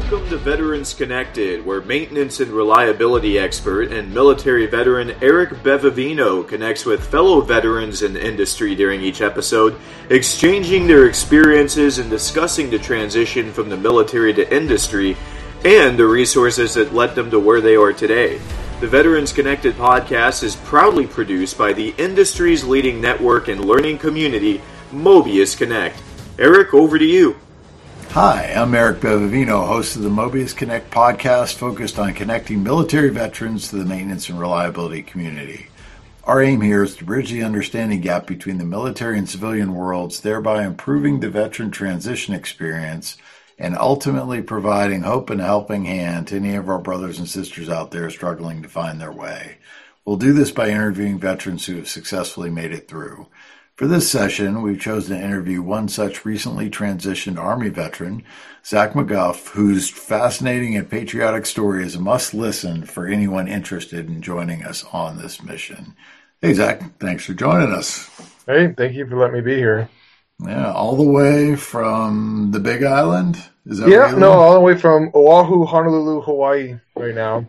Welcome to Veterans Connected, where maintenance and reliability expert and military veteran Eric Bevavino connects with fellow veterans in the industry during each episode, exchanging their experiences and discussing the transition from the military to industry and the resources that led them to where they are today. The Veterans Connected podcast is proudly produced by the industry's leading network and learning community, Mobius Connect. Eric, over to you. Hi, I'm Eric Bevavino, host of the Mobius Connect podcast focused on connecting military veterans to the maintenance and reliability community. Our aim here is to bridge the understanding gap between the military and civilian worlds, thereby improving the veteran transition experience and ultimately providing hope and a helping hand to any of our brothers and sisters out there struggling to find their way. We'll do this by interviewing veterans who have successfully made it through. For this session, we've chosen to interview one such recently transitioned Army veteran, Zach McGuff, whose fascinating and patriotic story is a must-listen for anyone interested in joining us on this mission. Hey, Zach, thanks for joining us. Hey, thank you for letting me be here. Yeah, all the way from the Big Island? Is that all the way from Oahu, Honolulu, Hawaii right now.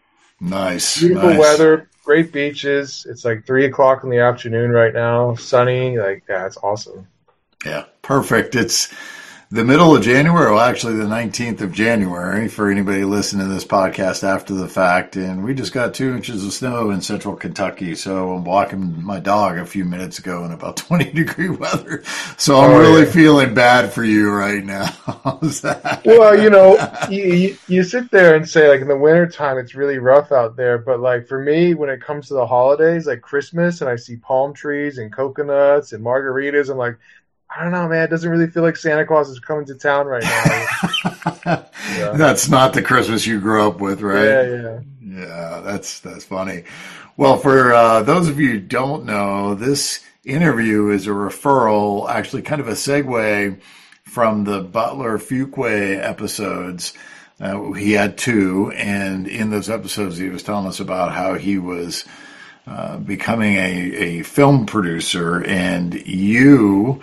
Nice. Beautiful weather, great beaches. It's like 3 o'clock in the afternoon right now, sunny. It's awesome. Yeah, perfect. It's the middle of January, well, actually the 19th of January for anybody listening to this podcast after the fact. And we just got 2 inches of snow in central Kentucky. So I'm walking my dog a few minutes ago in about 20-degree weather. So I'm really feeling bad for you right now. How's that? Well, you sit there and say, like, in the wintertime, it's really rough out there. But, like, for me, when it comes to the holidays, like Christmas, and I see palm trees and coconuts and margaritas, I'm like, I don't know, man. It doesn't really feel like Santa Claus is coming to town right now. Yeah. That's not the Christmas you grew up with, right? Yeah. Yeah, that's funny. Well, for those of you who don't know, this interview is a referral, actually kind of a segue from the Butler Fuqua episodes. He had 2, and in those episodes he was telling us about how he was becoming a film producer, and you,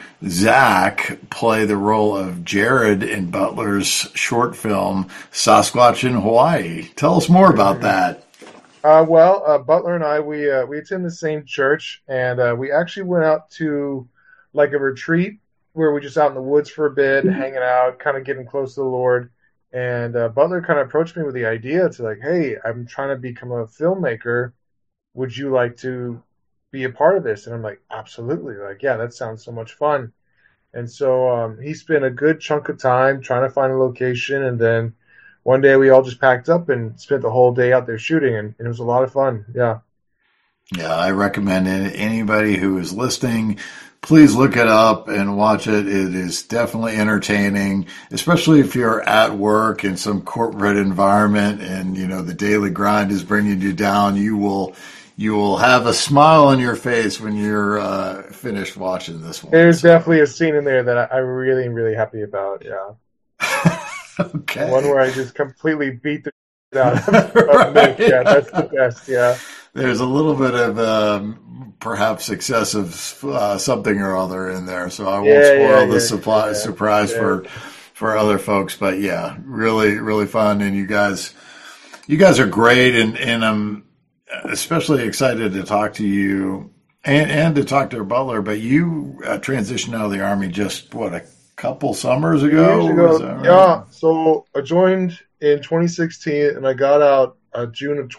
Zach, play the role of Jared in Butler's short film, Sasquatch in Hawaii. Tell us more about that. Butler and I, we attend the same church, and we actually went out to like a retreat where we just out in the woods for a bit, hanging out, kind of getting close to the Lord. And Butler kind of approached me with the idea to like, hey, I'm trying to become a filmmaker. Would you like to be a part of this? And I'm like, absolutely. Like, yeah, that sounds so much fun. And so he spent a good chunk of time trying to find a location. And then one day we all just packed up and spent the whole day out there shooting. And it was a lot of fun. Yeah. Yeah, I recommend it. Anybody who is listening, please look it up and watch it. It is definitely entertaining, especially if you're at work in some corporate environment and, the daily grind is bringing you down. You will have a smile on your face when you're finished watching this one. There's definitely a scene in there that I'm really, really happy about, yeah. Okay. One where I just completely beat the out of Nick. Yeah, that's the best, yeah. There's a little bit of perhaps excessive something or other in there, so I won't spoil the surprise for other folks. But yeah, really, really fun, and you guys are great, and I'm especially excited to talk to you and to talk to Butler. But you transitioned out of the Army just a couple summers ago? Years ago, right? Yeah. So I joined in 2016, and I got out June of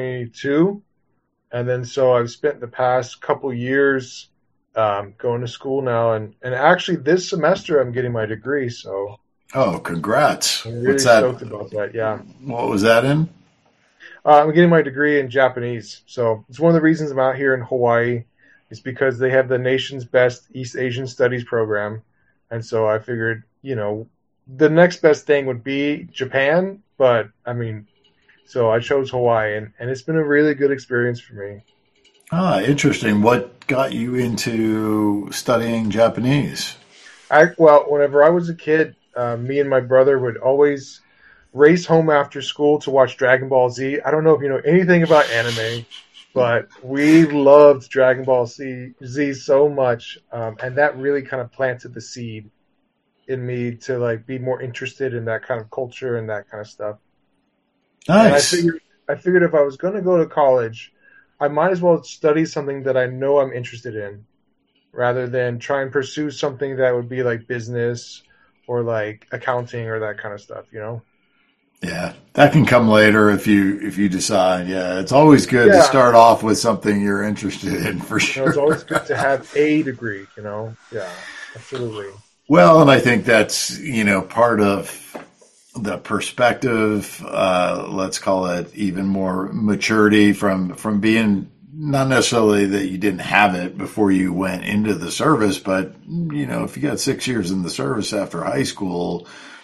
2022. And then so I've spent the past couple years going to school now. And actually this semester I'm getting my degree. So congrats. I'm really stoked about that, yeah. What was that in? I'm getting my degree in Japanese. So it's one of the reasons I'm out here in Hawaii is because they have the nation's best East Asian Studies program. And so I figured, the next best thing would be Japan. But, so I chose Hawaii, and it's been a really good experience for me. Interesting. What got you into studying Japanese? Whenever I was a kid, me and my brother would always race home after school to watch Dragon Ball Z. I don't know if you know anything about anime, but we loved Dragon Ball Z so much, and that really kind of planted the seed in me to like be more interested in that kind of culture and that kind of stuff. Nice. And I figured if I was going to go to college, I might as well study something that I know I'm interested in, rather than try and pursue something that would be like business or like accounting or that kind of stuff, you know? Yeah, that can come later if you decide. Yeah, it's always good to start off with something you're interested in, for sure. It's always good to have a degree, you know? Yeah, absolutely. Well, and I think that's, part of the perspective, let's call it even more maturity from being, not necessarily that you didn't have it before you went into the service, but, if you got 6 years in the service after high school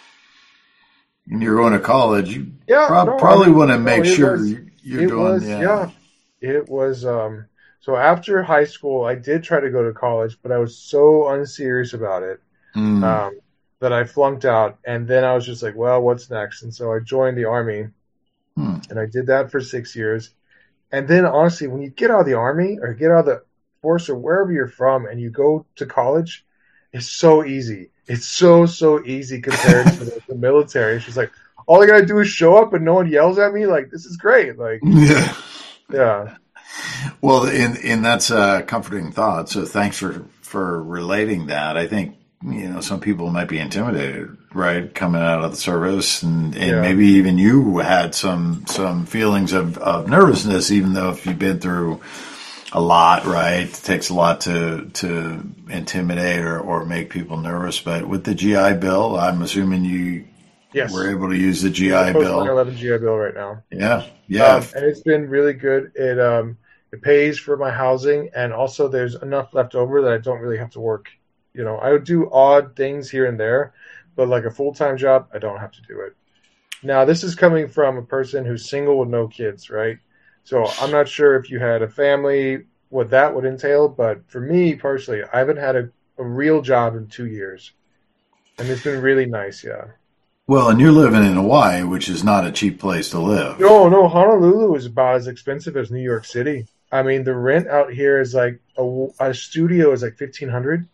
and you're going to college, you probably want to make sure you're doing. It was. So after high school, I did try to go to college, but I was so unserious about it that I flunked out. And then I was just like, well, what's next? And so I joined the Army, and I did that for 6 years. And then honestly, when you get out of the Army or get out of the force or wherever you're from and you go to college, it's so easy. It's so easy compared to the military. It's just like, all I got to do is show up and no one yells at me. Like, this is great. Like, yeah. Well, and that's a comforting thought. So thanks for relating that. I think, some people might be intimidated, right? Coming out of the service and maybe even you had some feelings of nervousness, even though if you've been through a lot, right? It takes a lot to intimidate or make people nervous. But with the GI Bill, I'm assuming you were able to use the GI Bill. 9/11 GI Bill right now. Yeah. And it's been really good. It pays for my housing, and also there's enough left over that I don't really have to work. I would do odd things here and there, but like a full-time job, I don't have to do it. Now, this is coming from a person who's single with no kids, right? So I'm not sure if you had a family, what that would entail, but for me personally, I haven't had a real job in 2 years. And it's been really nice, yeah. Well, and you're living in Hawaii, which is not a cheap place to live. No, Honolulu is about as expensive as New York City. I mean, the rent out here is like a studio is like $1,500,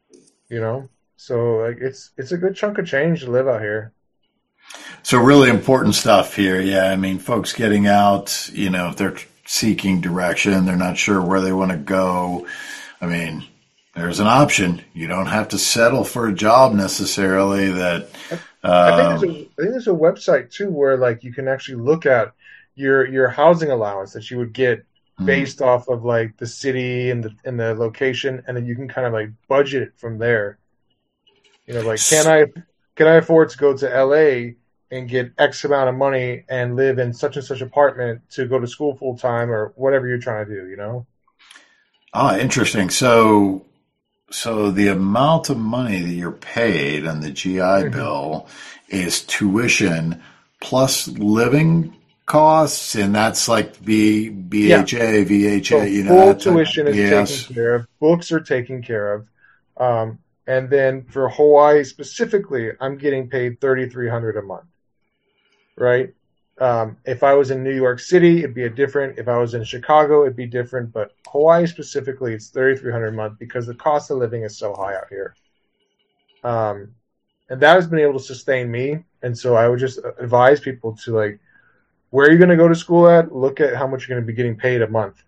So like it's a good chunk of change to live out here. So really important stuff here. Yeah, I mean, folks getting out, if they're seeking direction, they're not sure where they want to go. I mean, there's an option. You don't have to settle for a job necessarily. I think there's a website too where like you can actually look at your housing allowance that you would get based off of like the city and the location, and then you can kind of like budget it from there. Like can I afford to go to LA and get X amount of money and live in such and such apartment to go to school full time or whatever you're trying to do, Interesting. So the amount of money that you're paid on the GI Bill is tuition plus living costs, and that's like BHA, VHA, so full tuition is taken care of. Books are taken care of. And then for Hawaii specifically, I'm getting paid $3,300 a month, right? If I was in New York City, it'd be different. If I was in Chicago, it'd be different. But Hawaii specifically, it's $3,300 a month because the cost of living is so high out here. And that has been able to sustain me. And so I would just advise people to like, where are you going to go to school at? Look at how much you're going to be getting paid a month,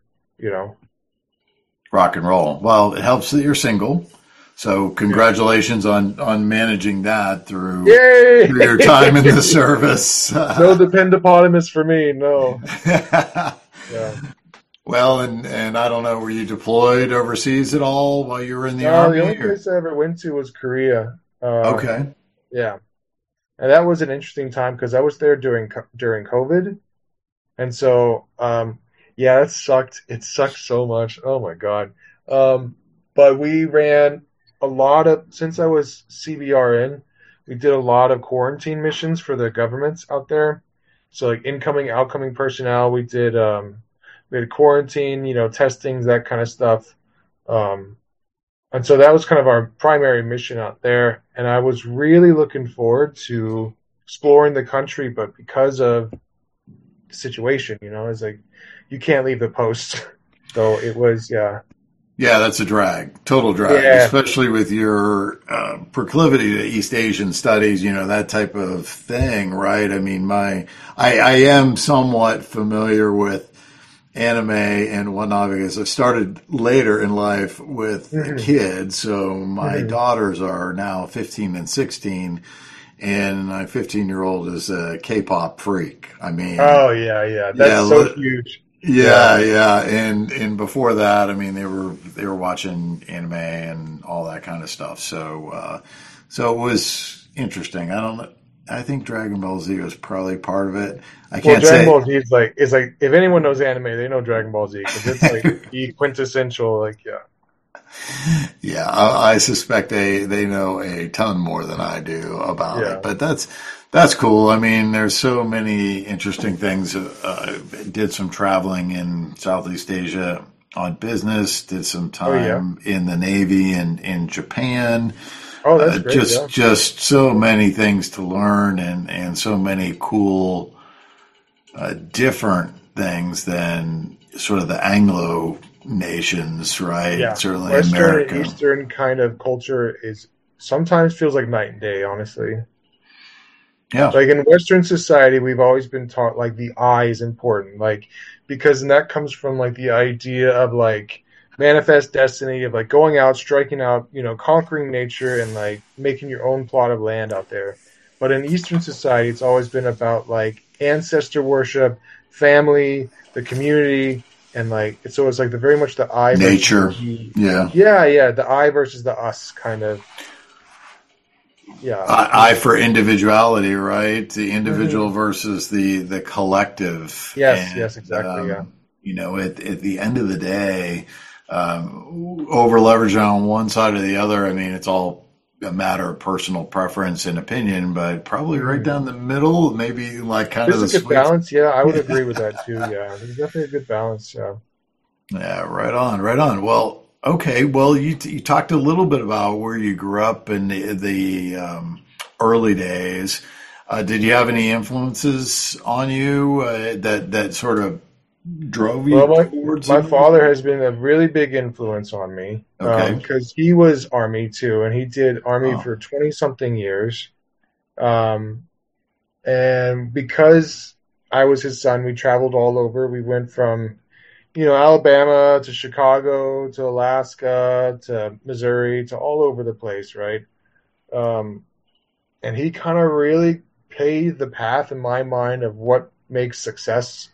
Rock and roll. Well, it helps that you're single. So congratulations on managing that through your time in the service. No dependopotamus for me, no. Yeah. Well, and I don't know, were you deployed overseas at all while you were in the Army? The only place I ever went to was Korea. Okay. Yeah. And that was an interesting time because I was there during COVID. And so, it sucked. It sucked so much. Oh, my God. But we ran since I was CBRN, we did a lot of quarantine missions for the governments out there. So like incoming, outgoing personnel, we had quarantine, testings, that kind of stuff. And so that was kind of our primary mission out there. And I was really looking forward to exploring the country, but because of the situation, it's like, you can't leave the post. So it was, Yeah, that's a drag, total drag, especially with your proclivity to East Asian studies, that type of thing, right? I mean, I am somewhat familiar with anime and whatnot because I started later in life with kids. So my daughters are now 15 and 16, and my 15-year-old is a K-pop freak. I mean, oh yeah, that's so huge. Yeah. And before that, I mean, they were watching anime and all that kind of stuff. So it was interesting. I think Dragon Ball Z was probably part of it. Dragon Ball Z is like if anyone knows anime, they know Dragon Ball Z because it's like the quintessential, Yeah, I suspect they know a ton more than I do about it, but that's cool. I mean, there's so many interesting things. Did some traveling in Southeast Asia on business. Did some time in the Navy and in Japan. Oh, that's great. Just so many things to learn and so many cool, different things than sort of the Anglo nations, right? Yeah. Certainly Western America. and Eastern kind of culture sometimes feels like night and day, honestly. Yeah. Like in Western society, we've always been taught like the I is important, because that comes from like the idea of like manifest destiny of like going out, striking out, conquering nature and like making your own plot of land out there. But in Eastern society, it's always been about like ancestor worship, family, the community, and it's like very much the I nature. The I versus the us kind of. Yeah, I for individuality, right? The individual versus the collective. Yes, exactly. At the end of the day, over leveraging on one side or the other. I mean, it's all a matter of personal preference and opinion, but probably right down the middle, maybe like kind of the good balance. Yeah, I would agree with that too. Yeah, there's definitely a good balance. Yeah. Yeah, right on. Well, okay. Well, you talked a little bit about where you grew up in the early days. Did you have any influences on you that sort of drove you towards my father has been a really big influence on me because he was Army too, and he did Army for 20-something years. And because I was his son, we traveled all over. We went from Alabama to Chicago to Alaska to Missouri to all over the place, right? And he kind of really paved the path in my mind of what makes success,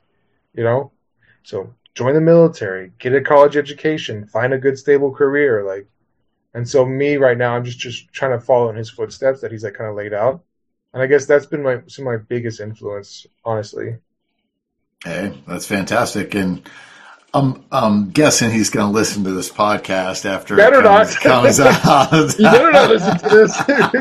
So join the military, get a college education, find a good stable career, and so me right now, I'm just trying to follow in his footsteps that he's kind of laid out, and I guess that's been some of my biggest influence, honestly. Hey, that's fantastic, and I'm guessing he's going to listen to this podcast after it comes out. You better not listen to this.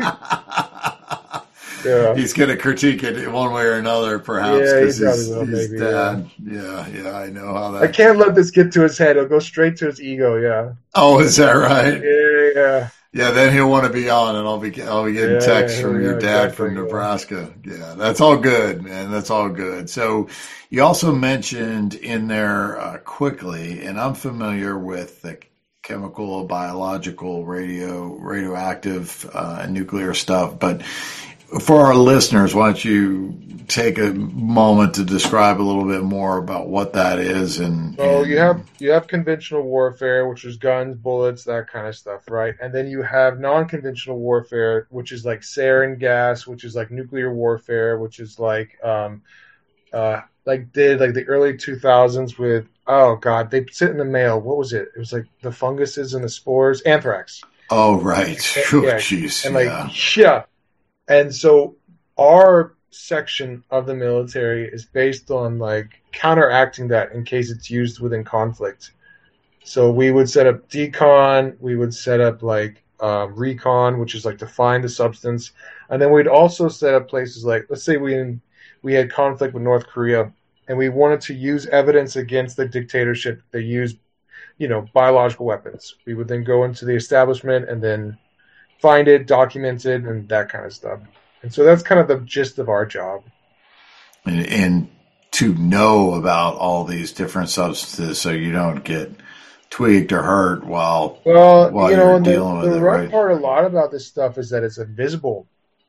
Yeah. He's going to critique it one way or another, perhaps. Yeah, he probably will, maybe. Dad. Yeah, I know how that. I can't let this get to his head. It'll go straight to his ego. Yeah. Oh, is that right? Yeah. Yeah, then he'll want to be on, and I'll be getting texts from your dad from Nebraska. Yeah, that's all good, man. That's all good. So, you also mentioned in there quickly, and I'm familiar with the chemical, biological, radioactive, nuclear stuff, but for our listeners, why don't you take a moment to describe a little bit more about what that is? You have conventional warfare, which is guns, bullets, that kind of stuff, right? And then you have non-conventional warfare, which is like sarin gas, which is like nuclear warfare, which is the early 2000s with they sent in the mail. What was it? It was like the funguses and the spores, anthrax. Oh right, jeez, yeah. And so our section of the military is based on counteracting that in case it's used within conflict. So we would set up decon, we would set up recon, which is to find the substance, and then we'd also set up places let's say we had conflict with North Korea and we wanted to use evidence against the dictatorship. They used biological weapons. We would then go into the establishment and then find it, document it, and that kind of stuff. And so that's kind of the gist of our job. And to know about all these different substances so you don't get tweaked or hurt while Well, you're dealing with the it, rough right? part a lot about this stuff is that it's invisible.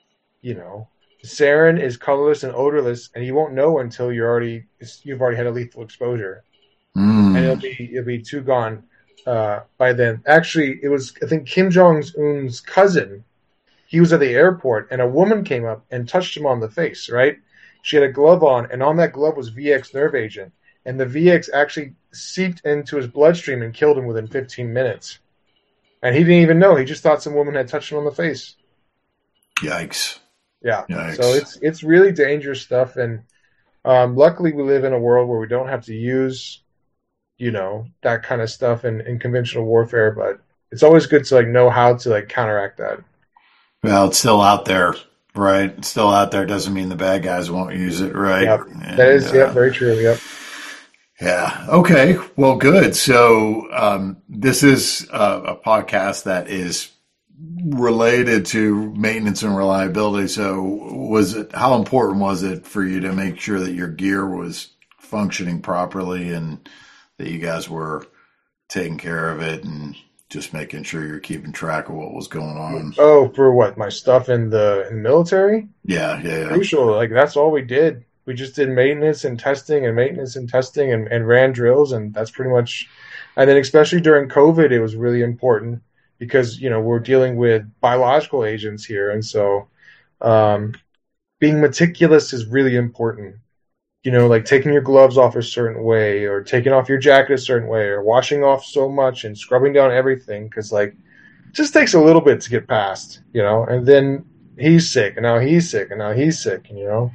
Sarin is colorless and odorless, and you won't know until you've already had a lethal exposure, and it'll be too gone by then. Actually, it was, I think, Kim Jong Un's cousin. He was at the airport, and a woman came up and touched him on the face. Right, she had a glove on, and on that glove was VX nerve agent, and the VX actually seeped into his bloodstream and killed him within 15 minutes. And he didn't even know. He just thought some woman had touched him on the face. Yikes. Yeah. Yikes. So it's really dangerous stuff. And luckily we live in a world where we don't have to use, that kind of stuff in conventional warfare. But it's always good to know how to counteract that. Well, it's still out there, right? It's still out there doesn't mean the bad guys won't use it, right? Yep. And, that is very true. Yep. Yeah. Okay. Well, good. So this is a podcast that is related to maintenance and reliability. So how important was it for you to make sure that your gear was functioning properly and that you guys were taking care of it and just making sure you're keeping track of what was going on? Oh, for what? My stuff in the military? Yeah. Crucial. That's all we did. We just did maintenance and testing and ran drills, and that's pretty much. And then especially during COVID, it was really important because, we're dealing with biological agents here. And so being meticulous is really important. Taking your gloves off a certain way or taking off your jacket a certain way or washing off so much and scrubbing down everything because, it just takes a little bit to get past, and then he's sick and now he's sick and now he's sick,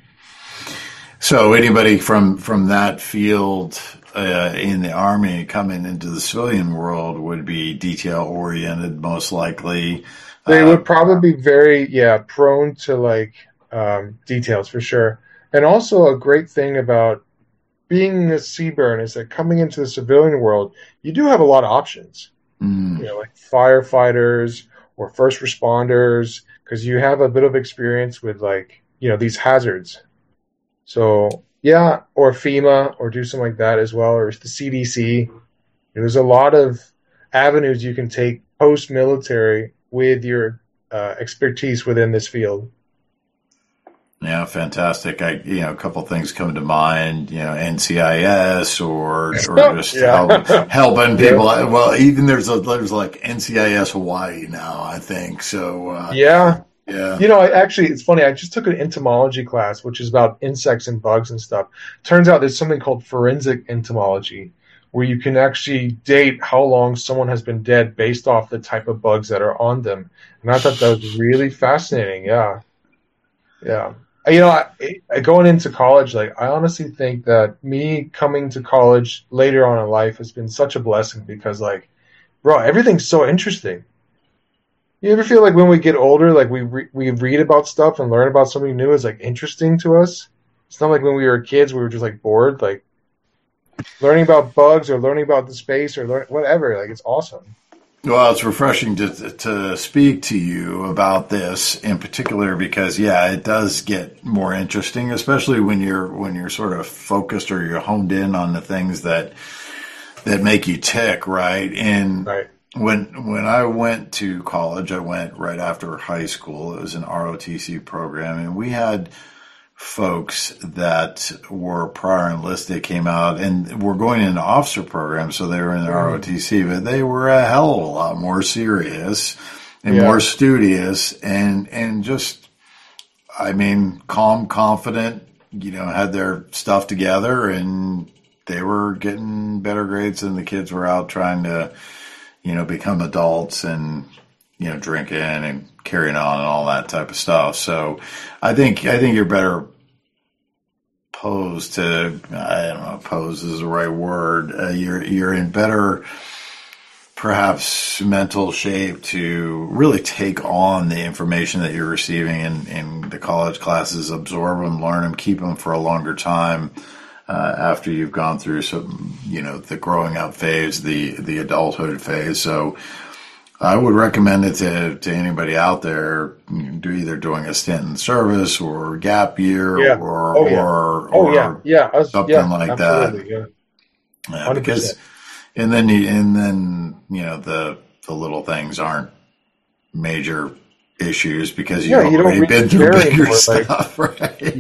So anybody from that field in the Army coming into the civilian world would be detail-oriented, most likely. They would probably be very, prone to, details for sure. And also a great thing about being a CBRN is that coming into the civilian world, you do have a lot of options. Like firefighters or first responders, because you have a bit of experience with, these hazards. So, or FEMA, or do something like that as well, or the CDC. There's a lot of avenues you can take post-military with your expertise within this field. Yeah, fantastic. A couple things come to mind, NCIS or just helping people. Yeah. Well, even there's NCIS Hawaii now, I think. So, Yeah. Yeah. It's funny. I just took an entomology class, which is about insects and bugs and stuff. Turns out there's something called forensic entomology, where you can actually date how long someone has been dead based off the type of bugs that are on them. And I thought that was really fascinating. Yeah. Going into college, I honestly think that me coming to college later on in life has been such a blessing because, everything's so interesting. You ever feel like when we get older, we read about stuff and learn about something new is interesting to us? It's not like when we were kids, we were just bored. Learning about bugs or learning about the space or whatever. It's awesome. Well, it's refreshing to speak to you about this in particular because, it does get more interesting, especially when you're sort of focused or you're honed in on the things that make you tick, right? And right. When I went to college, I went right after high school. It was an ROTC program, and we had folks that were prior enlisted came out and were going into officer programs, so they were in the ROTC, but they were a hell of a lot more serious and more studious and just, calm, confident, had their stuff together, and they were getting better grades than the kids were out trying to, become adults and, drinking and carrying on and all that type of stuff. So I think you're better posed to, I don't know, pose is the right word. You're in better, perhaps mental shape to really take on the information that you're receiving in the college classes, absorb them, learn them, keep them for a longer time. After you've gone through some, the growing up phase, the adulthood phase. So I would recommend it to anybody out there, either doing a stint in service or gap year or something like that. Yeah, Because And then the little things aren't major issues because you've already been through bigger stuff, right?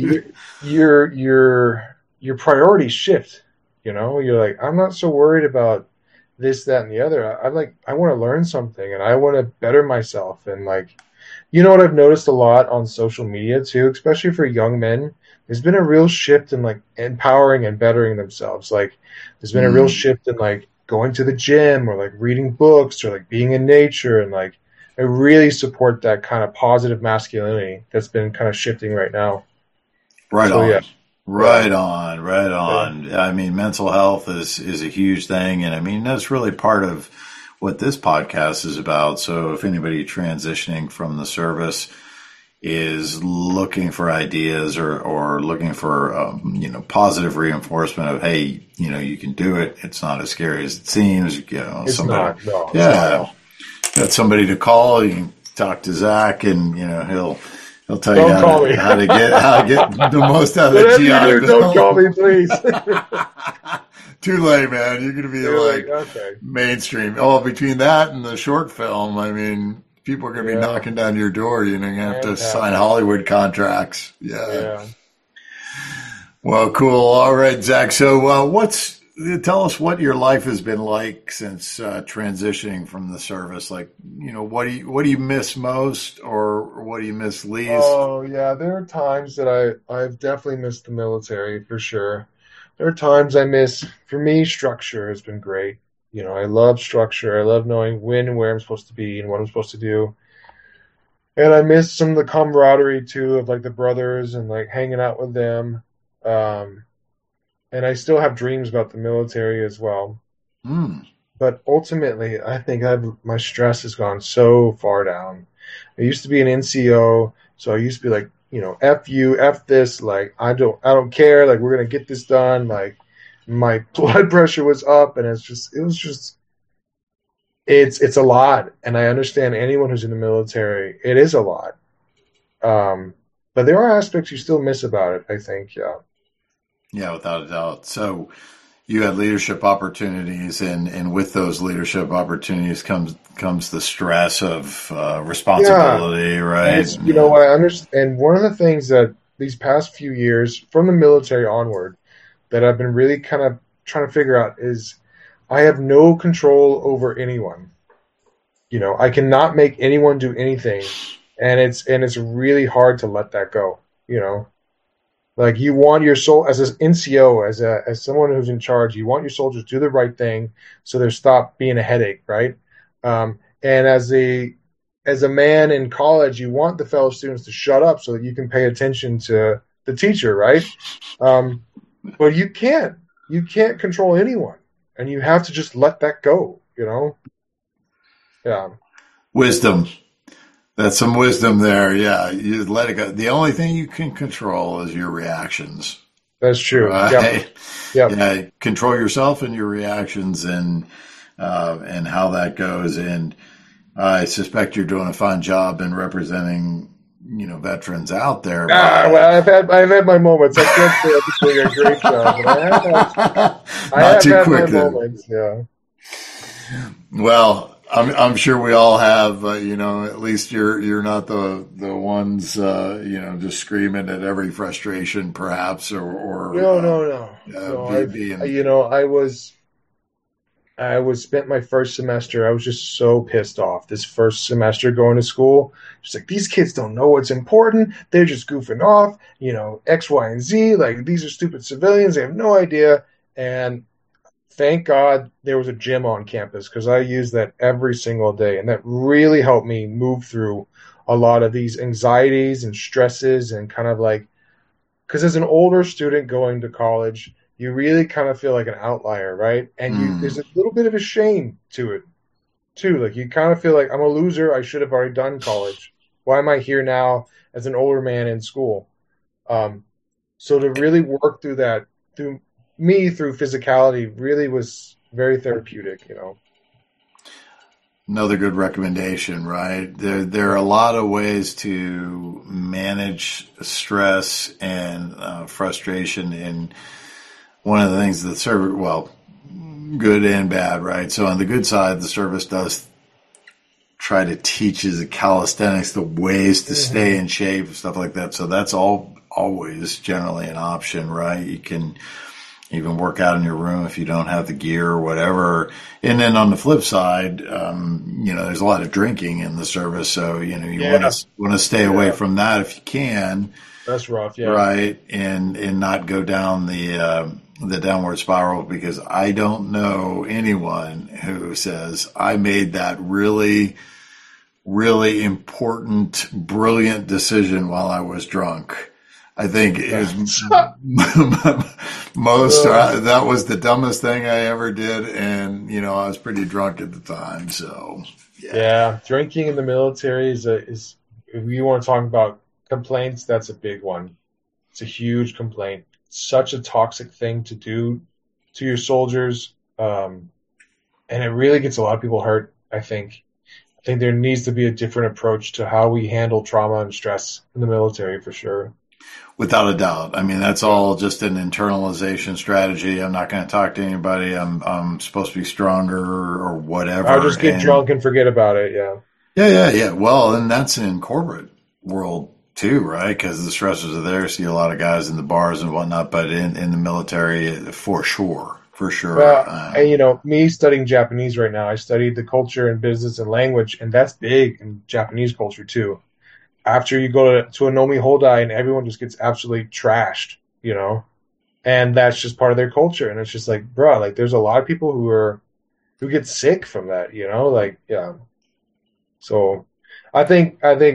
Your priorities shift. You're like, I'm not so worried about this, that, and the other. I want to learn something, and I want to better myself. And what I've noticed a lot on social media too, especially for young men, there's been a real shift in empowering and bettering themselves. There's been a real shift in going to the gym or reading books or being in nature, and I really support that kind of positive masculinity that's been kind of shifting right now. Right on. Yeah. Right on. Yeah. I mean, mental health is a huge thing. And I mean, that's really part of what this podcast is about. So if anybody transitioning from the service is looking for ideas or looking for, positive reinforcement of, hey, you can do it. It's not as scary as it seems. It's not. No, yeah. Got somebody to call. You can talk to Zach and, he'll tell you how to get the most out of the GI Bill. Don't call me, please. Too late, man. You're going to be okay. Mainstream. Oh, between that and the short film, I mean, people are going to be knocking down your door. You're going to have to sign Hollywood contracts. Yeah. Well, cool. All right, Zach. So tell us what your life has been like since transitioning from the service. What do you miss most, or what do you miss least? Oh yeah, there are times that I've definitely missed the military for sure. There are times I miss. For me, structure has been great. I love structure. I love knowing when and where I'm supposed to be and what I'm supposed to do. And I miss some of the camaraderie too of the brothers and hanging out with them. And I still have dreams about the military as well. But ultimately, I think my stress has gone so far down. I used to be an NCO, so I used to be F you, F this, I don't care, we're gonna get this done. My blood pressure was up, and it's a lot. And I understand anyone who's in the military, it is a lot. But there are aspects you still miss about it, I think, yeah. Yeah, without a doubt. So you had leadership opportunities, and with those leadership opportunities comes the stress of responsibility, right? I understand. And one of the things that these past few years, from the military onward, that I've been really kind of trying to figure out is I have no control over anyone. I cannot make anyone do anything, and it's really hard to let that go. You want your soul as an NCO, as someone who's in charge, you want your soldiers to do the right thing so they stop being a headache, right? And as a man in college, you want the fellow students to shut up so that you can pay attention to the teacher, right? But you can't control anyone, and you have to just let that go, Yeah. Wisdom. That's some wisdom there. Yeah, you let it go. The only thing you can control is your reactions. That's true. Right? Yep. Yeah, control yourself and your reactions, and how that goes. And I suspect you're doing a fine job in representing, veterans out there. Well, I've had my moments. I can't say I'm doing a great job, but I have had my moments. Yeah. Well, I'm sure we all have, at least you're not the ones, just screaming at every frustration, perhaps, or no. I spent my first semester. I was just so pissed off. This first semester going to school, just these kids don't know what's important. They're just goofing off, X, Y, and Z. These are stupid civilians. They have no idea. And thank God there was a gym on campus, because I use that every single day. And that really helped me move through a lot of these anxieties and stresses, and kind of because as an older student going to college, you really kind of feel like an outlier, right? And there's a little bit of a shame to it too. You kind of feel like I'm a loser. I should have already done college. Why am I here now as an older man in school? So to really work through that, through physicality, really was very therapeutic, Another good recommendation, right? There are a lot of ways to manage stress and frustration, and one of the things that good and bad, right? So on the good side, the service does try to teach you the calisthenics, the ways to stay in shape and stuff like that. So that's always generally an option, right? You can even work out in your room if you don't have the gear or whatever. And then on the flip side, there's a lot of drinking in the service. So, you want to stay away from that if you can. That's rough. Yeah. Right. And not go down the downward spiral, because I don't know anyone who says I made that really, really important, brilliant decision while I was drunk. I think it was that was the dumbest thing I ever did. And, I was pretty drunk at the time. So, yeah, drinking in the military is if you want to talk about complaints, that's a big one. It's a huge complaint. Such a toxic thing to do to your soldiers. And it really gets a lot of people hurt, I think. I think there needs to be a different approach to how we handle trauma and stress in the military, for sure. Without a doubt. I mean, that's all just an internalization strategy. I'm not going to talk to anybody. I'm supposed to be stronger or whatever. I'll just get drunk and forget about it. Yeah. Yeah. Well, and that's in corporate world too, right? Because the stressors are there. See a lot of guys in the bars and whatnot, but in the military, for sure. Well, and me studying Japanese right now, I studied the culture and business and language, and that's big in Japanese culture too. After you go to a Nomi Hodai and everyone just gets absolutely trashed, and that's just part of their culture. And it's just like, bro, like there's a lot of people who get sick from that, yeah. So I think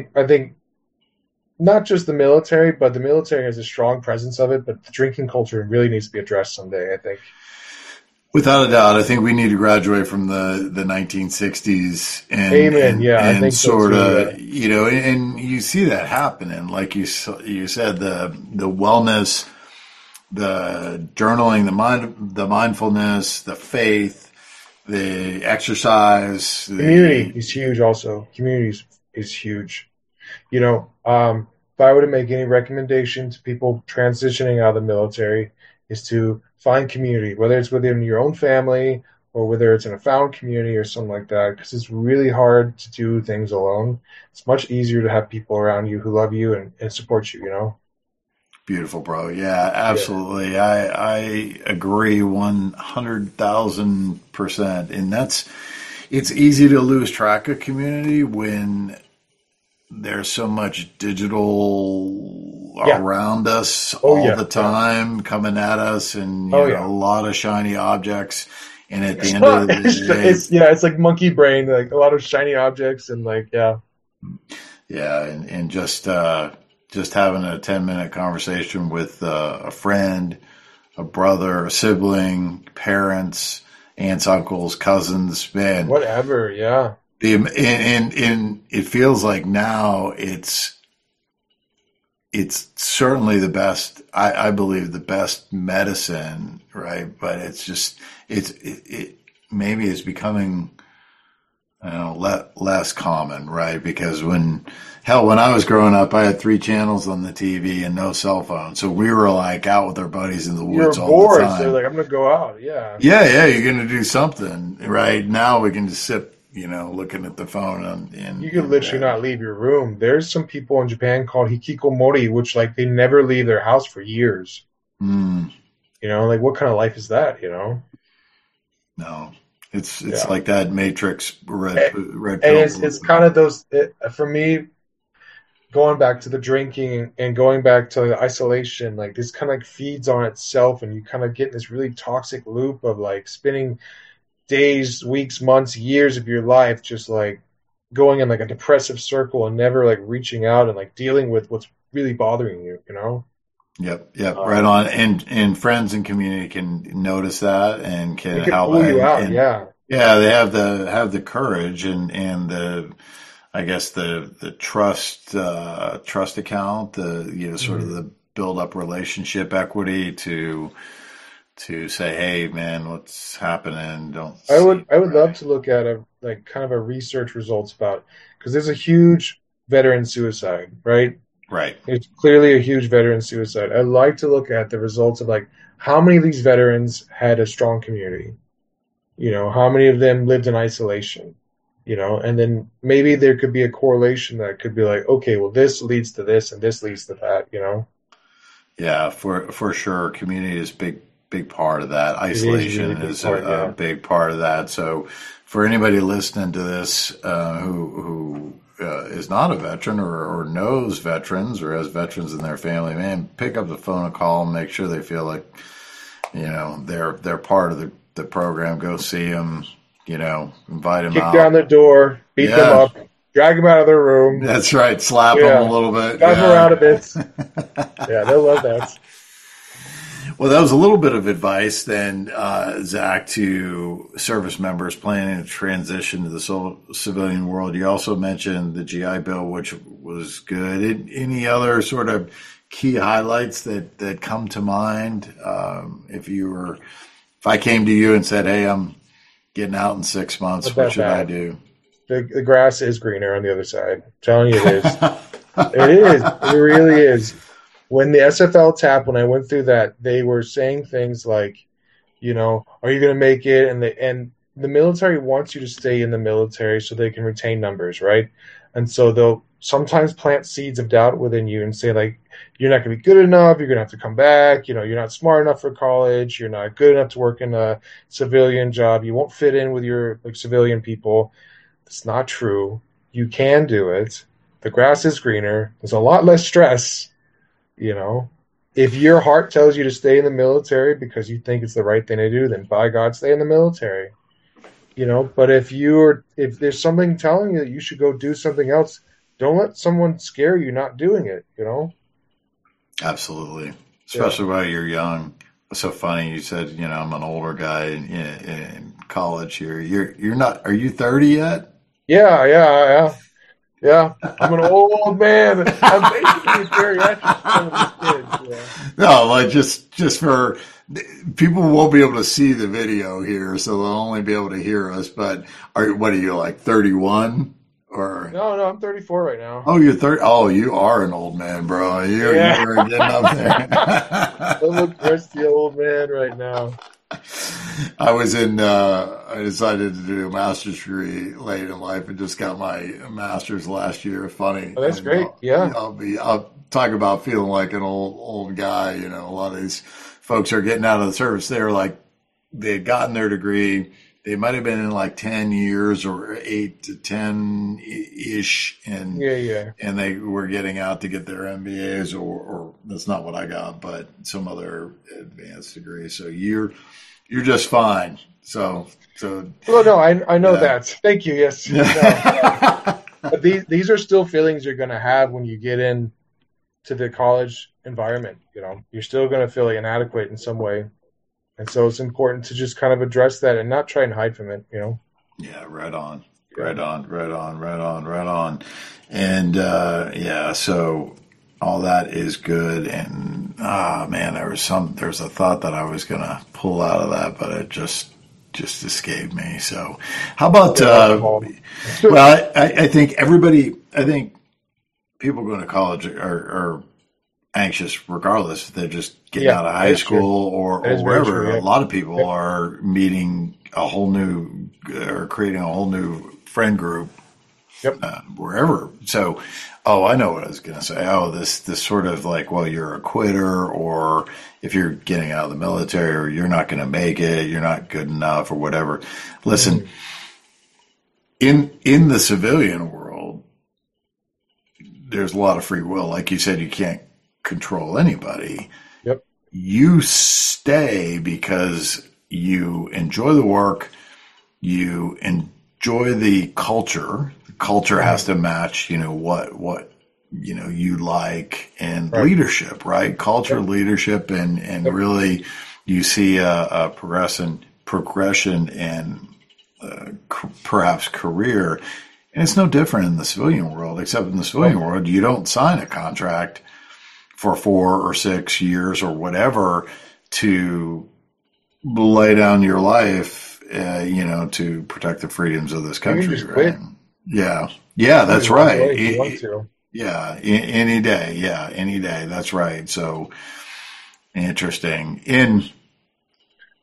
not just the military, but the military has a strong presence of it, but the drinking culture really needs to be addressed someday, I think. Without a doubt, I think we need to graduate from the 1960s and, Amen. Yeah, and I think sort so of, and you see that happening. Like you said, the wellness, the journaling, the mindfulness, the faith, the exercise. Community is huge also. Community is huge. If I were to make any recommendation to people transitioning out of the military, is to find community, whether it's within your own family or whether it's in a found community or something like that, because it's really hard to do things alone. It's much easier to have people around you who love you and support you, Beautiful, bro. Yeah, absolutely. Yeah. I agree 100,000%. And it's easy to lose track of community when there's so much digital around us all the time coming at us, and a lot of shiny objects. And at the end of the day, it's like monkey brain, like a lot of shiny objects and and just having a 10-minute conversation with a friend, a brother, a sibling, parents, aunts, uncles, cousins, man, whatever, yeah. And it feels like now it's certainly the best, I believe, the best medicine, right? But it's just it maybe it's becoming less common, right? Because when I was growing up, I had 3 channels on the TV and no cell phone, so we were like out with our buddies in the woods all bored, the time. So like, I'm gonna go out, yeah, you're gonna do something, right? Now we can just sit, looking at the phone and you can literally not leave your room. There's some people in Japan called hikikomori, which like they never leave their house for years. Like what kind of life is that? No, it's like that Matrix red and it's kind of those for me. Going back to the drinking and going back to the isolation, like this kind of like feeds on itself, and you kind of get in this really toxic loop of like spinning days, weeks, months, years of your life just like going in like a depressive circle and never like reaching out and like dealing with what's really bothering you, Yep, right on. And friends and community can notice that and can help pull you out. They have the courage and the, I guess the trust account, sort of the build up relationship equity to say, hey man, what's happening? I would love to look at kind of a research results about, because there's a huge veteran suicide, right? Right. It's clearly a huge veteran suicide. I'd like to look at the results of like how many of these veterans had a strong community. How many of them lived in isolation? And then maybe there could be a correlation that could be like, okay, well, this leads to this and this leads to that. Yeah, for sure. Community is big part of that. It is Isolation really big is part, a yeah. big part of that. So for anybody listening to this who is not a veteran or knows veterans or has veterans in their family, man, pick up the phone and call them. Make sure they feel like they're part of the program. Go see them. Invite them Kick out. down the door, beat them Yeah. up, drag them out of their room, That's right. Slap Yeah. them a little bit. drive them Yeah. around a bit. Yeah, they'll love that. Well, that was a little bit of advice then, Zach, to service members planning to transition to the civilian world. You also mentioned the GI Bill, which was good. Any other sort of key highlights that come to mind? If I came to you and said, "Hey, I'm getting out in 6 months, Not what that should I bad. do?" The grass is greener on the other side. I'm telling you it is. It is. It really is. When the SFL tap, when I went through that, they were saying things like, are you going to make it? And the military wants you to stay in the military so they can retain numbers, right? And so they'll sometimes plant seeds of doubt within you and say, like, you're not going to be good enough. You're going to have to come back. You're not smart enough for college. You're not good enough to work in a civilian job. You won't fit in with your civilian people. It's not true. You can do it. The grass is greener. There's a lot less stress. If your heart tells you to stay in the military because you think it's the right thing to do, then by God, stay in the military. But if there's something telling you that you should go do something else, don't let someone scare you not doing it. Absolutely. Especially while you're young. It's so funny. You said, I'm an older guy in college here. You're not, are you 30 yet? Yeah. I'm an old man. I'm basically a geriatric for some of these kids. No, like just for people won't be able to see the video here, so they'll only be able to hear us. But what are you, like 31 or? No, I'm 34 right now. Oh, you're 30. Oh, you are an old man, bro. You're getting up there. I look crusty old man right now. I decided to do a master's degree late in life and just got my master's last year. Funny. Oh, that's great. Yeah. I'll talk about feeling like an old guy. A lot of these folks are getting out of the service. They're like, they had gotten their degree. They might have been in like 10 years or 8 to 10 ish. And they were getting out to get their MBAs or that's not what I got, but some other advanced degree. So you're just fine. So. Well, no, I know that. Thank you. Yes. No. But these are still feelings you're going to have when you get in to the college environment. You're still going to feel like inadequate in some way. And so it's important to just kind of address that and not try and hide from it, Yeah, right on. And, so all that is good. And, man, there's a thought that I was going to pull out of that, but it just escaped me. So how about, well, I think people going to college are anxious regardless if they're just getting out of high school or wherever. True, yeah. A lot of people are meeting creating a whole new friend group wherever. So, I know what I was going to say. This sort of like, well, you're a quitter, or if you're getting out of the military, or you're not going to make it, you're not good enough, or whatever. Listen, in the civilian world, there's a lot of free will. Like you said, you can't control anybody. Yep. You stay because you enjoy the work, you enjoy the culture. The culture has to match, what you like, and leadership, right? Culture, leadership, and really you see a progression and perhaps career. And it's no different in the civilian world, except in the civilian world, you don't sign a contract for 4 or 6 years or whatever to lay down your life, to protect the freedoms of this country. You can just quit. Yeah, that's right. You want to. Yeah, any day. Yeah, any day. That's right. So interesting.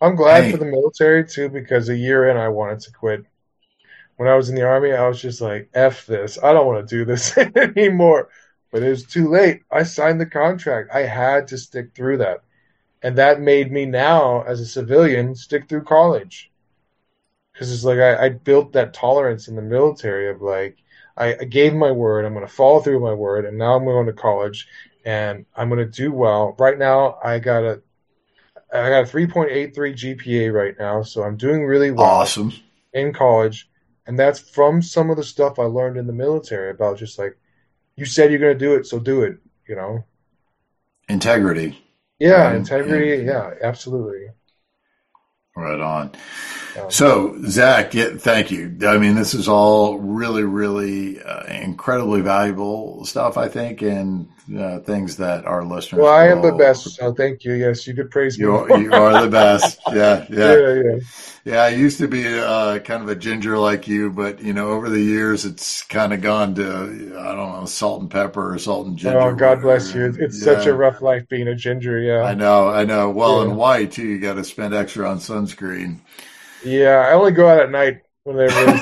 I'm glad for the military too, because a year in I wanted to quit. When I was in the Army, I was just like, F this. I don't want to do this anymore. But it was too late. I signed the contract. I had to stick through that. And that made me now, as a civilian, stick through college. Because it's like I built that tolerance in the military of like, I gave my word. I'm going to follow through my word. And now I'm going to college. And I'm going to do well. Right now, I got a 3.83 GPA right now. So I'm doing really well. Awesome. In college. And that's from some of the stuff I learned in the military about just like, you said you're going to do it, so do it, you know? Integrity. Yeah, integrity. Yeah, absolutely. Right on. So, Zach, thank you. I mean, this is all really, really incredibly valuable stuff, I think, and things that our listeners. Well, I am the best, so thank you. Yes, you could praise me. You are the best. Yeah. Yeah. Yeah, I used to be kind of a ginger like you, but, over the years, it's kind of gone to, I don't know, salt and pepper or salt and ginger. Oh, God bless you. It's such a rough life being a ginger, yeah. I know. Well, and white, too. You got to spend extra on sunscreen. Yeah, I only go out at night when they're really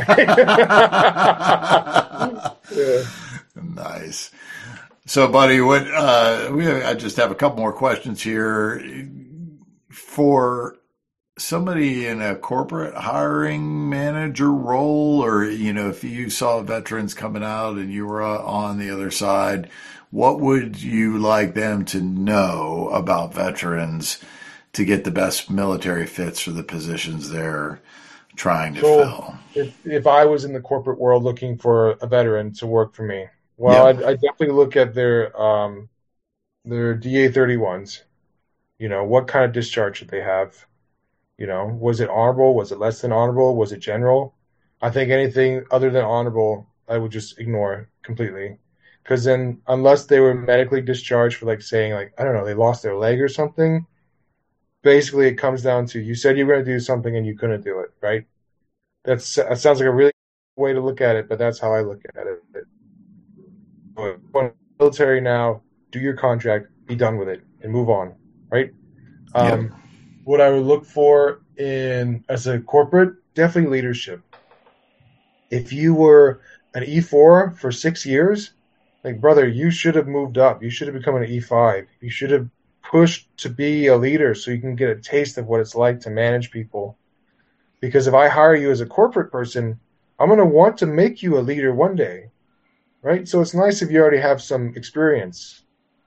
yeah. Nice. So, buddy, I just have a couple more questions here. For somebody in a corporate hiring manager role, or, if you saw veterans coming out and you were on the other side, what would you like them to know about veterans to get the best military fits for the positions they're trying to fill? If I was in the corporate world looking for a veteran to work for me, well, I'd definitely look at their DA-31s. What kind of discharge did they have? Was it honorable? Was it less than honorable? Was it general? I think anything other than honorable, I would just ignore completely. Because then, unless they were medically discharged for, saying, I don't know, they lost their leg or something, basically it comes down to, you said you were going to do something and you couldn't do it, right? That sounds like a really way to look at it, but that's how I look at it. But military now, do your contract, be done with it, and move on, right? What I would look for as a corporate, definitely leadership. If you were an E4 for 6 years, brother, you should have moved up. You should have become an E5. You should have pushed to be a leader so you can get a taste of what it's like to manage people. Because if I hire you as a corporate person, I'm going to want to make you a leader one day, right? So it's nice if you already have some experience.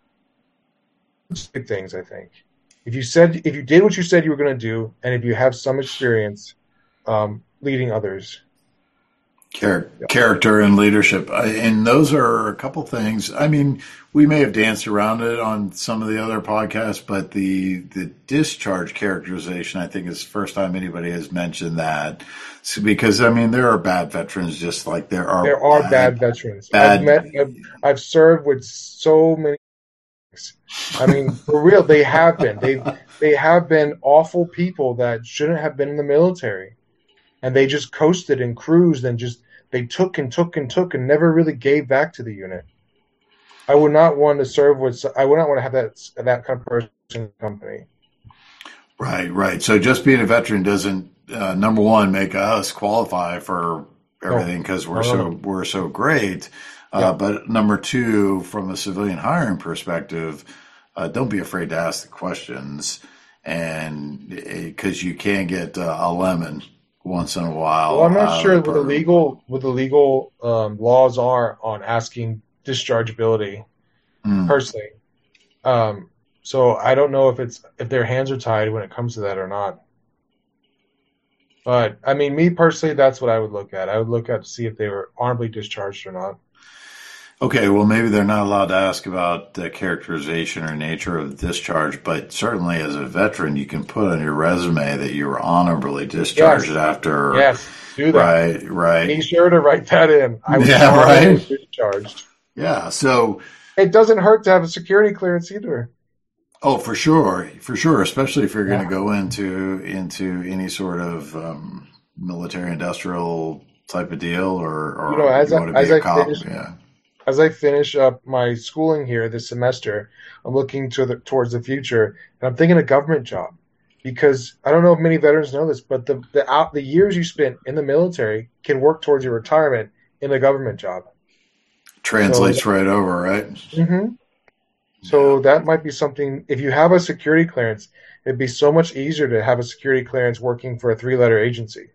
Big things, I think. If you did what you said you were going to do, and if you have some experience leading others. Character and leadership. And those are a couple things. I mean, we may have danced around it on some of the other podcasts, but the discharge characterization, I think, is the first time anybody has mentioned that. So, because, there are bad veterans just like there are bad veterans. I've served with so many. For real, they have been. They have been awful people that shouldn't have been in the military. And they just coasted and cruised and they took and never really gave back to the unit. I would not want to I would not want to have that kind of person in the company. Right. So just being a veteran doesn't, number one, make us qualify for everything because we're so great. But number two, from a civilian hiring perspective, don't be afraid to ask the questions, and because you can get a lemon once in a while. Well, I'm not sure what the legal laws are on asking dischargeability personally. So I don't know if their hands are tied when it comes to that or not. But me personally, that's what I would look at. I would look at to see if they were honorably discharged or not. Okay, well, maybe they're not allowed to ask about the characterization or nature of the discharge, but certainly as a veteran, you can put on your resume that you were honorably discharged after. Yes, do that. Right. Be sure to write that in. I was honorably discharged. Yeah, so. It doesn't hurt to have a security clearance either. Oh, for sure, especially if you're going to go into any sort of military industrial type of deal or you want to be a cop. As I finish up my schooling here this semester, I'm looking towards the future, and I'm thinking a government job. because I don't know if many veterans know this, but the years you spent in the military can work towards your retirement in a government job. Translates right over, right? Mm-hmm. So that might be something. If you have a security clearance, it'd be so much easier to have a security clearance working for a 3-letter agency.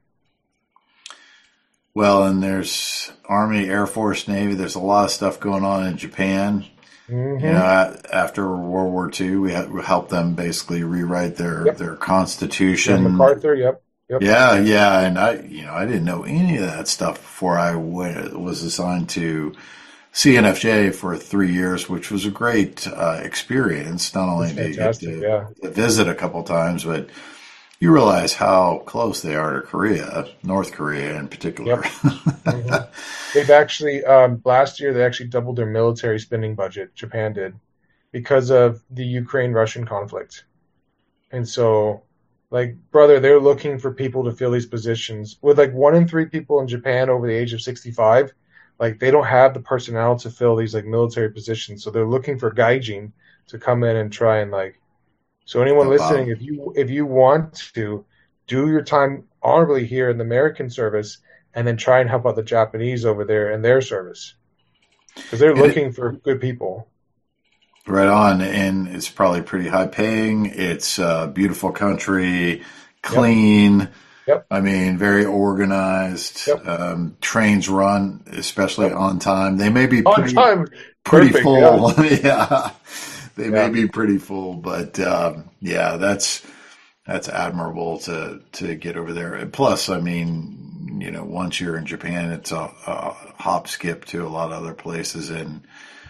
Well, and there's Army, Air Force, Navy. There's a lot of stuff going on in Japan. Mm-hmm. You know, after World War II, we helped them basicly rewrite their constitution. Yeah, MacArthur, yep. Yeah, and I didn't know any of that stuff before I was assigned to CNFJ for 3 years, which was a great experience. Not only to get to visit a couple times, but you realize how close they are to Korea, North Korea in particular. Yep. Mm-hmm. They've actually, last year, they actually doubled their military spending budget, Japan did, because of the Ukraine-Russian conflict. And so, like, brother, they're looking for people to fill these positions. With, like, 1 in 3 people in Japan over the age of 65, like, they don't have the personnel to fill these, like, military positions. So they're looking for gaijin to come in and try and, like, so anyone listening, if you want to do your time honorably here in the American service and then try and help out the Japanese over there in their service, because they're looking for good people. Right on, and it's probably pretty high paying. It's a beautiful country, clean. Yep. I mean, very organized. Yep. Trains run, especially on time. They may be pretty Perfect, full. Yeah. They may be pretty full, but that's admirable to get over there. And plus, I mean, you know, once you're in Japan, it's a hop skip to a lot of other places in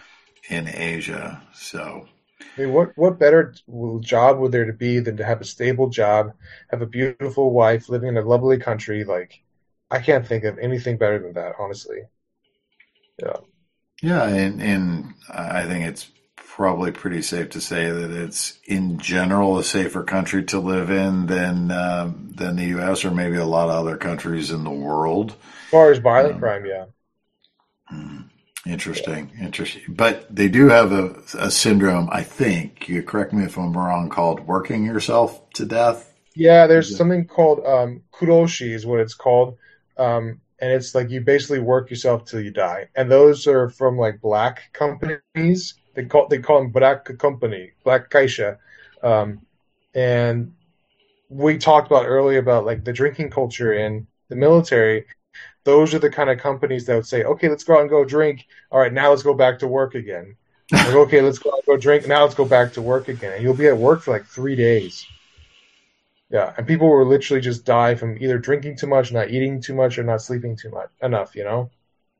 Asia. So, I mean, what better job would there to be than to have a stable job, have a beautiful wife, living in a lovely country? Like, I can't think of anything better than that, honestly. Yeah. Yeah, and I think it's probably pretty safe to say that it's in general a safer country to live in than the U.S. or maybe a lot of other countries in the world. As far as violent crime, yeah. Interesting. But they do have a syndrome, I think, you correct me if I'm wrong, called working yourself to death. Yeah, there's something called kuroshi is what it's called. And it's like you basically work yourself till you die. And those are from like black companies. They call them black company, black kaisha. And we talked about earlier about like the drinking culture in the military. Those are the kind of companies that would say, okay, let's go out and go drink. All right, now let's go back to work again. Like, okay, let's go out and go drink. Now let's go back to work again. And you'll be at work for like 3 days. Yeah, and people will literally just die from either drinking too much, not eating too much, or not sleeping enough, you know?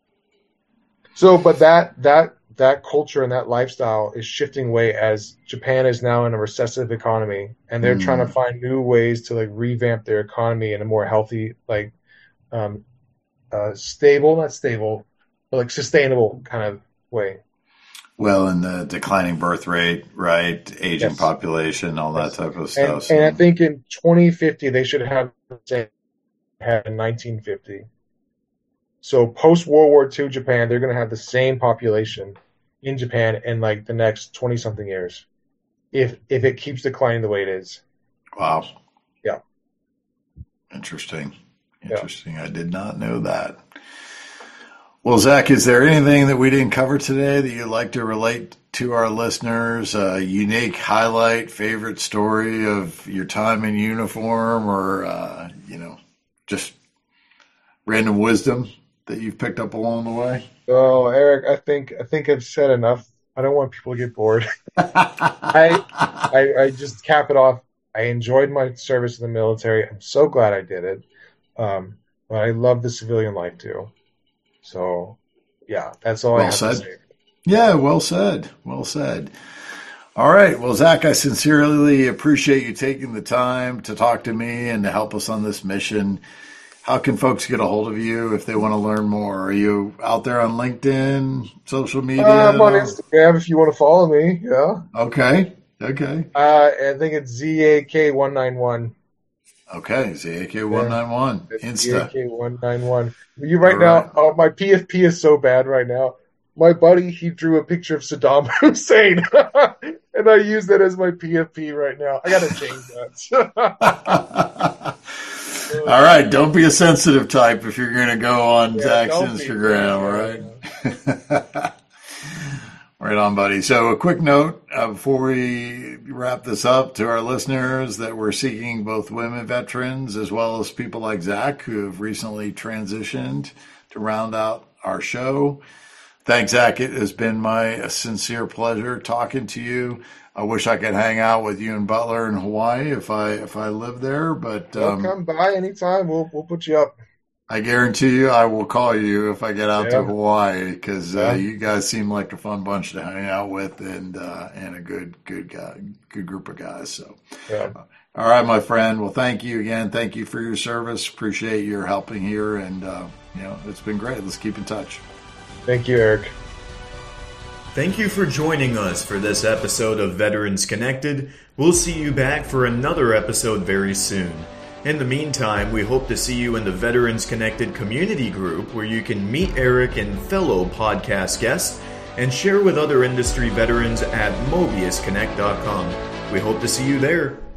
So, but that culture and that lifestyle is shifting away as Japan is now in a recessive economy, and they're trying to find new ways to like revamp their economy in a more healthy, like not stable, but like sustainable kind of way. Well, and the declining birth rate, right? Aging population, all that type of stuff. And I think in 2050 they should have the same had in 1950. So post World War II Japan, they're going to have the same population in Japan in like the next 20 something years, if it keeps declining the way it is. Wow. Yeah. Interesting. Yeah. I did not know that. Well, Zach, is there anything that we didn't cover today that you'd like to relate to our listeners? A unique highlight, favorite story of your time in uniform, or just random wisdom that you've picked up along the way? Oh, Eric, I think I've said enough. I don't want people to get bored. I just cap it off. I enjoyed my service in the military. I'm so glad I did it. But I love the civilian life too. So, yeah, that's all I have to say. Yeah, well said. Well said. All right. Well, Zach, I sincerely appreciate you taking the time to talk to me and to help us on this mission. How can folks get a hold of you if they want to learn more? Are you out there on LinkedIn, social media? I'm on Instagram if you want to follow me. Yeah. Okay. I think it's ZAK191. Okay, ZAK191. Insta. ZAK191. You now, my PFP is so bad right now. My buddy, he drew a picture of Saddam Hussein. And I use that as my PFP right now. I got to change that. All right, don't be a sensitive type if you're going to go on Zach's Instagram, right? Right on, buddy. So a quick note before we wrap this up to our listeners that we're seeking both women veterans as well as people like Zach who have recently transitioned to round out our show. Thanks, Zach. It has been my sincere pleasure talking to you. I wish I could hang out with you in Butler in Hawaii if I live there, but come by anytime. We'll put you up. I guarantee you I will call you if I get out to Hawaii because you guys seem like a fun bunch to hang out with and a good group of guys. So, all right, my friend. Well, thank you again. Thank you for your service. Appreciate your helping here, and it's been great. Let's keep in touch. Thank you, Eric. Thank you for joining us for this episode of Veterans Connected. We'll see you back for another episode very soon. In the meantime, we hope to see you in the Veterans Connected community group where you can meet Eric and fellow podcast guests and share with other industry veterans at MobiusConnect.com. We hope to see you there.